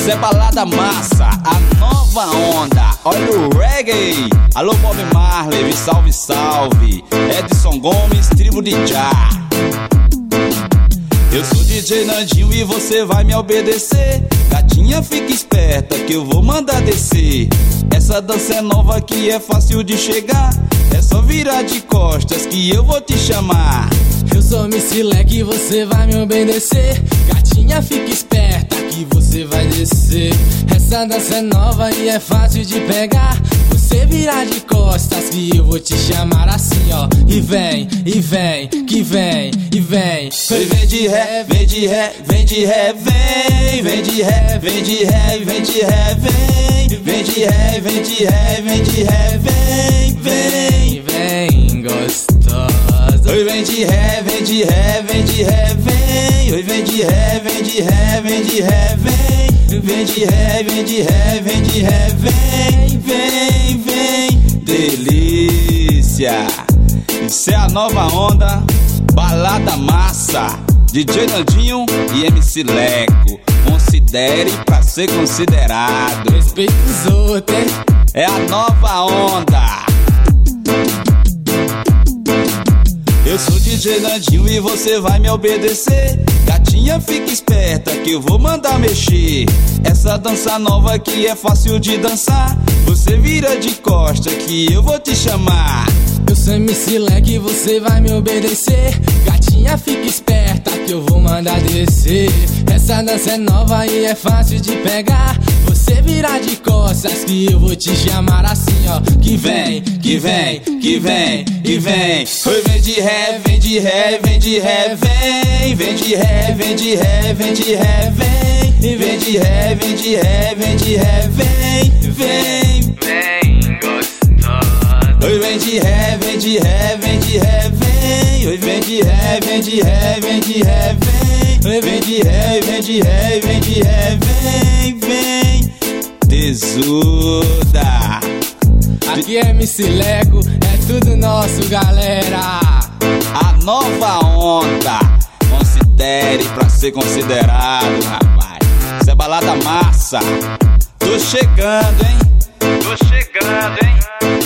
Isso é balada massa, a nova onda. Olha o reggae. Alô Bob Marley, salve, salve. Edson Gomes, tribo de Já. Eu sou DJ Nandinho e você vai me obedecer. Gatinha, fica esperta que eu vou mandar descer. Essa dança é nova que é fácil de chegar. É só virar de costas que eu vou te chamar. Eu sou MC Leque e você vai me obedecer. Gatinha, fica esperta que você vai descer. Essa dança é nova e é fácil de pegar. Você virar de costas que eu vou te chamar assim, ó. E vem, que vem, e vem. Vem de ré, vem de ré, vem de ré, vem. Vem de ré, vem de ré, vem de ré, vem. Vem de ré, vem de ré, vem de ré, vem. Vem, vem gostosa. Oi, vem de ré, vem de ré, vem de ré, vem. Oi, vem de ré, vem de ré, vem de ré, vem. Vem de ré, vem de ré, vem de ré, vem. Vem, vem, delícia. Isso é a nova onda, balada massa. DJ Nandinho e MC Leco. Considere pra ser considerado. Respeito os outros, hein? É a nova onda. Eu sou DJ Nandinho e você vai me obedecer. Gatinha, fica esperta que eu vou mandar mexer. Essa dança nova aqui é fácil de dançar. Você vira de costa que eu vou te chamar. Eu sou MC Leque e você vai me obedecer. Gatinha, fica esperta que eu vou mandar descer. Essa dança é nova e é fácil de pegar. Você virar de costas que eu vou te chamar assim, ó. Que vem, que vem, que vem, que vem. Oi, vem de ré, vem de ré, vem de ré, vem. Vem de ré, vem de ré, vem de ré, vem. Vem de ré, vem de ré, vem de ré, vem. Vem, vem gostosa. Oi, vem de ré, vem de ré, vem de ré, vem. Oi, vem de ré, vem de ré, vem de ré, vem. Oi, vem de ré, vem de ré, vem de ré, vem, vem. Tesuda. Aqui é MC Leco, é tudo nosso, galera. A nova onda, considere pra ser considerado, rapaz. Isso é balada massa. Tô chegando, hein? Tô chegando, hein?